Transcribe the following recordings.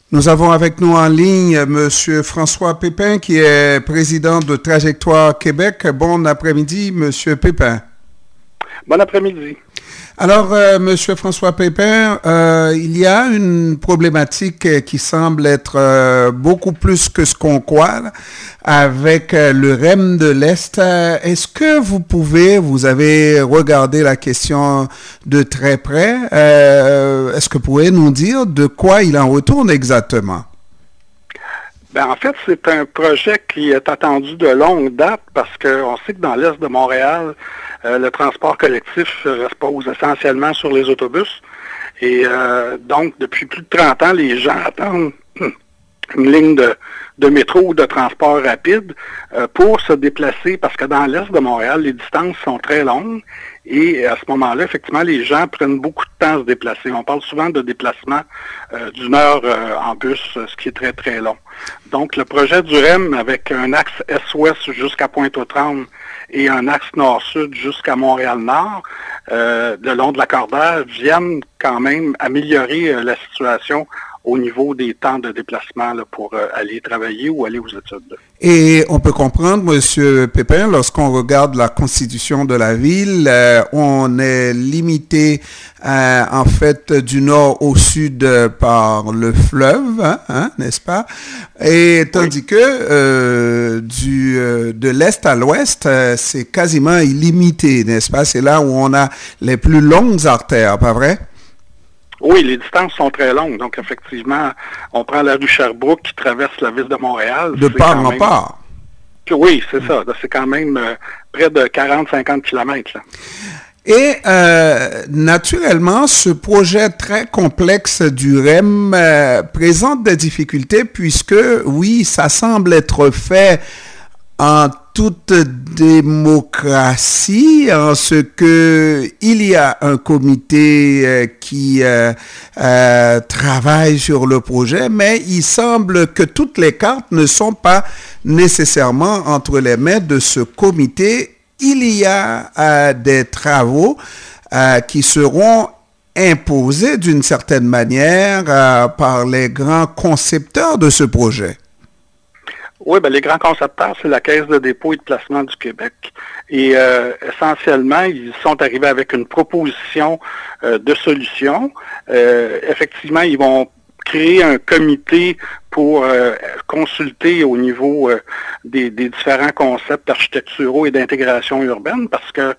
Nous avons avec nous en ligne Monsieur François Pépin, qui est président de Trajectoire Québec. Bon après-midi, Monsieur Pépin. Bon après-midi. Alors, Monsieur François Pépin, il y a une problématique qui semble être beaucoup plus que ce qu'on croit avec le REM de l'Est. Est-ce que vous avez regardé la question de très près? Est-ce que vous pouvez nous dire de quoi il en retourne exactement? En fait, c'est un projet qui est attendu de longue date parce qu'on sait que dans l'Est de Montréal, le transport collectif repose essentiellement sur les autobus. Et donc, depuis plus de 30 ans, les gens attendent une ligne de métro ou de transport rapide pour se déplacer parce que dans l'Est de Montréal, les distances sont très longues. Et à ce moment-là, effectivement, les gens prennent beaucoup de temps à se déplacer. On parle souvent de déplacement d'une heure en bus, ce qui est très, très long. Donc, le projet du REM avec un axe est-ouest jusqu'à Pointe-aux-Trembles et un axe nord-sud jusqu'à Montréal-Nord, le long de l'accordaire, viennent quand même améliorer la situation au niveau des temps de déplacement là, pour aller travailler ou aller aux études. Et on peut comprendre, Monsieur Pépin, lorsqu'on regarde la constitution de la ville, on est limité en fait du nord au sud par le fleuve, n'est-ce pas? Et tandis que de l'est à l'ouest, c'est quasiment illimité, n'est-ce pas? C'est là où on a les plus longues artères, pas vrai? Oui, les distances sont très longues. Donc, effectivement, on prend la rue Sherbrooke qui traverse la ville de Montréal. De part en part. Oui, c'est ça. C'est quand même près de 40-50 kilomètres. Là. Et naturellement, ce projet très complexe du REM présente des difficultés puisque, oui, ça semble être fait en toute démocratie, en ce que il y a un comité qui travaille sur le projet, mais il semble que toutes les cartes ne sont pas nécessairement entre les mains de ce comité. Il y a des travaux qui seront imposés d'une certaine manière par les grands concepteurs de ce projet. Oui, les grands concepteurs, c'est la Caisse de dépôt et de placement du Québec. Et essentiellement, ils sont arrivés avec une proposition de solution. Effectivement, ils vont créer un comité pour consulter au niveau des différents concepts architecturaux et d'intégration urbaine parce que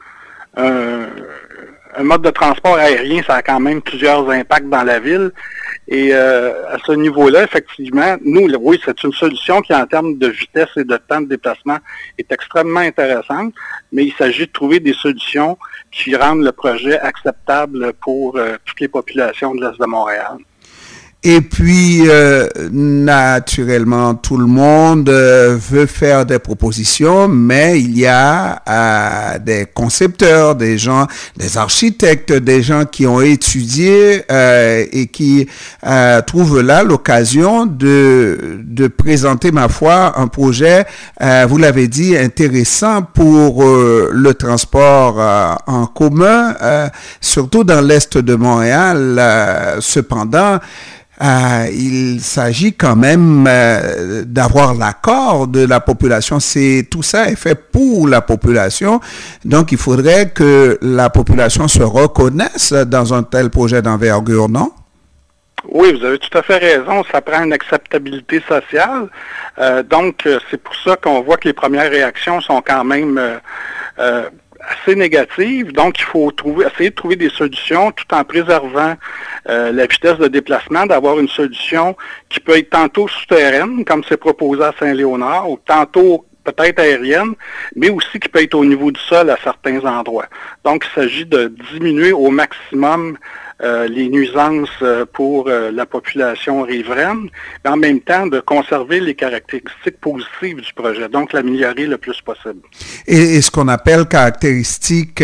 un mode de transport aérien, ça a quand même plusieurs impacts dans la ville. Et à ce niveau-là, effectivement, oui, c'est une solution qui, en termes de vitesse et de temps de déplacement, est extrêmement intéressante, mais il s'agit de trouver des solutions qui rendent le projet acceptable pour toutes les populations de l'Est de Montréal. Et puis, naturellement, tout le monde veut faire des propositions, mais il y a des concepteurs, des gens, des architectes, des gens qui ont étudié et qui trouvent là l'occasion de présenter, ma foi, un projet, vous l'avez dit, intéressant pour le transport en commun, surtout dans l'Est de Montréal. Cependant, il s'agit quand même d'avoir l'accord de la population. Tout ça est fait pour la population. Donc, il faudrait que la population se reconnaisse dans un tel projet d'envergure, non? Oui, vous avez tout à fait raison. Ça prend une acceptabilité sociale. Donc, c'est pour ça qu'on voit que les premières réactions sont quand même assez négative, donc il faut essayer de trouver des solutions tout en préservant la vitesse de déplacement, d'avoir une solution qui peut être tantôt souterraine, comme c'est proposé à Saint-Léonard, ou tantôt peut-être aérienne, mais aussi qui peut être au niveau du sol à certains endroits. Donc il s'agit de diminuer au maximum les nuisances pour la population riveraine, mais en même temps de conserver les caractéristiques positives du projet, donc l'améliorer le plus possible. Et ce qu'on appelle caractéristiques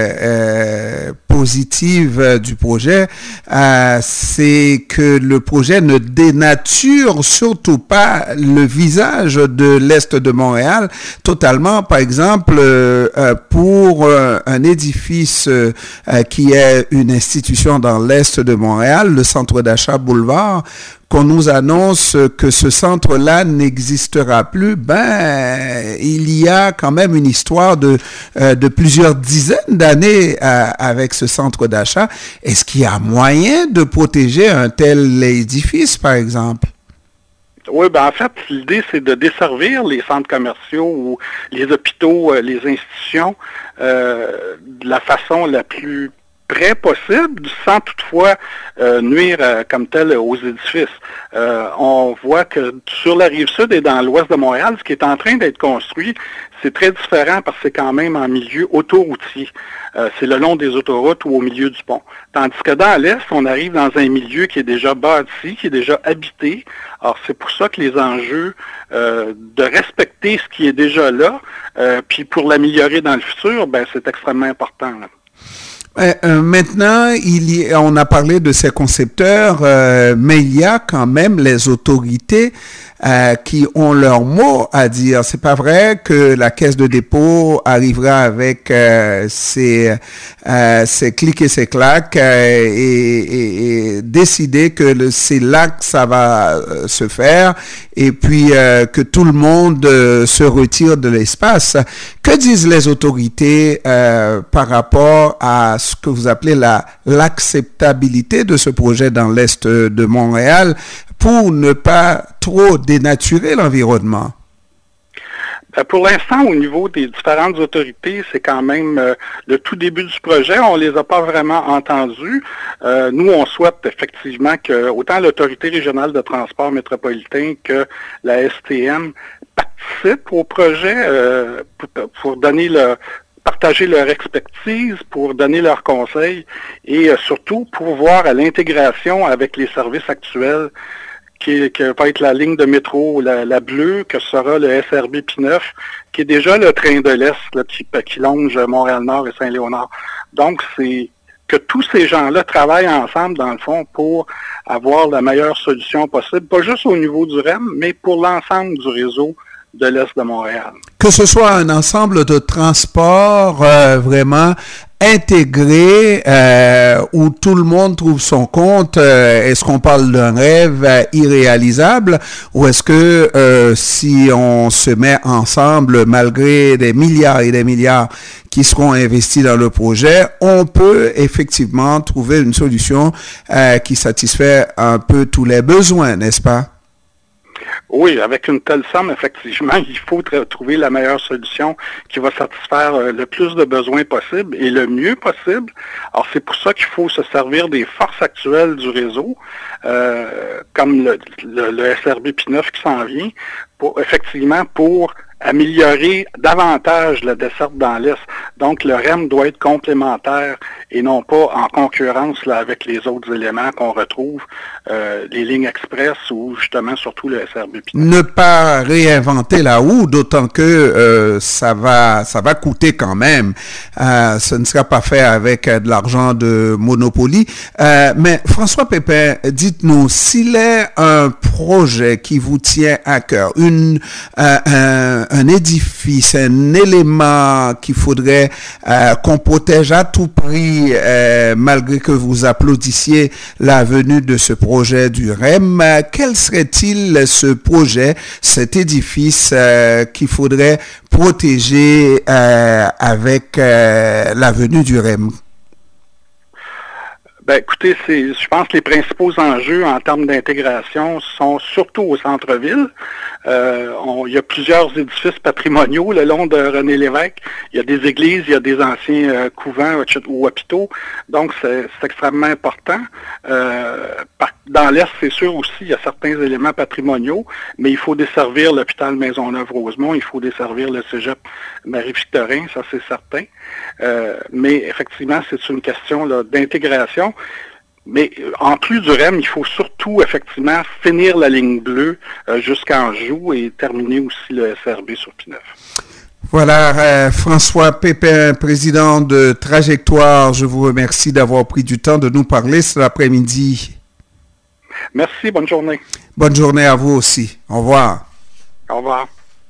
positives du projet, c'est que le projet ne dénature surtout pas le visage de l'Est de Montréal totalement. Par exemple, pour un édifice qui est une institution dans l'Est de Montréal, le centre d'achat Boulevard, qu'on nous annonce que ce centre-là n'existera plus, il y a quand même une histoire de plusieurs dizaines d'années avec ce centre d'achat. Est-ce qu'il y a moyen de protéger un tel édifice, par exemple? Oui, en fait, l'idée, c'est de desservir les centres commerciaux ou les hôpitaux, les institutions, de la façon la plus près possible, sans toutefois nuire comme tel aux édifices. On voit que sur la Rive-Sud et dans l'ouest de Montréal, ce qui est en train d'être construit, c'est très différent parce que c'est quand même en milieu autoroutier. C'est le long des autoroutes ou au milieu du pont. Tandis que dans l'Est, on arrive dans un milieu qui est déjà bâti, qui est déjà habité. Alors, c'est pour ça que les enjeux de respecter ce qui est déjà là, puis pour l'améliorer dans le futur, c'est extrêmement important, là. Maintenant, on a parlé de ces concepteurs, mais il y a quand même les autorités qui ont leur mot à dire. C'est pas vrai que la caisse de dépôt arrivera avec ses clics et ses claques et décider que c'est là que ça va se faire et puis que tout le monde se retire de l'espace. Que disent les autorités par rapport à ce que vous appelez l'acceptabilité de ce projet dans l'Est de Montréal pour ne pas trop dénaturer l'environnement? Pour l'instant, au niveau des différentes autorités, c'est quand même le tout début du projet. On les a pas vraiment entendus. Nous, on souhaite effectivement que autant l'Autorité régionale de transport métropolitain que la STM participent au projet pour partager leur expertise, pour donner leurs conseils et surtout pour voir à l'intégration avec les services actuels qui va être la ligne de métro, la bleue, que sera le SRB P9, qui est déjà le train de l'Est là, qui longe Montréal-Nord et Saint-Léonard. Donc, c'est que tous ces gens-là travaillent ensemble, dans le fond, pour avoir la meilleure solution possible, pas juste au niveau du REM, mais pour l'ensemble du réseau de l'Est de Montréal. Que ce soit un ensemble de transports vraiment intégré où tout le monde trouve son compte. Est-ce qu'on parle d'un rêve irréalisable ou est-ce que si on se met ensemble, malgré des milliards et des milliards qui seront investis dans le projet, on peut effectivement trouver une solution qui satisfait un peu tous les besoins, n'est-ce pas? Oui, avec une telle somme, effectivement, il faut trouver la meilleure solution qui va satisfaire le plus de besoins possible et le mieux possible. Alors, c'est pour ça qu'il faut se servir des forces actuelles du réseau, comme le SRB P9 qui s'en vient, pour améliorer davantage la desserte dans l'Est. Donc, le REM doit être complémentaire et non pas en concurrence là, avec les autres éléments qu'on retrouve, les lignes express ou justement surtout le SRB. Ne pas réinventer la roue, d'autant que ça va coûter quand même. Ce ne sera pas fait avec de l'argent de Monopoly. Mais François Pépin, dites-nous, s'il est un projet qui vous tient à cœur, un édifice, un élément qu'il faudrait qu'on protège à tout prix, malgré que vous applaudissiez la venue de ce projet du REM, quel serait-il ce projet, cet édifice qu'il faudrait protéger avec la venue du REM? Écoutez, je pense que les principaux enjeux en termes d'intégration sont surtout au centre-ville. Il y a plusieurs édifices patrimoniaux le long de René Lévesque. Il y a des églises, il y a des anciens couvents ou hôpitaux. Donc, c'est extrêmement important. Dans l'Est, c'est sûr aussi, il y a certains éléments patrimoniaux, mais il faut desservir l'hôpital Maisonneuve-Rosemont, il faut desservir le cégep Marie-Victorin, ça c'est certain. Mais effectivement, c'est une question là, d'intégration. Mais en plus du REM, il faut surtout effectivement finir la ligne bleue jusqu'en Joux et terminer aussi le SRB sur P9. Voilà, François Pépin, président de Trajectoire, je vous remercie d'avoir pris du temps de nous parler cet après-midi. Merci, bonne journée. Bonne journée à vous aussi. Au revoir. Au revoir.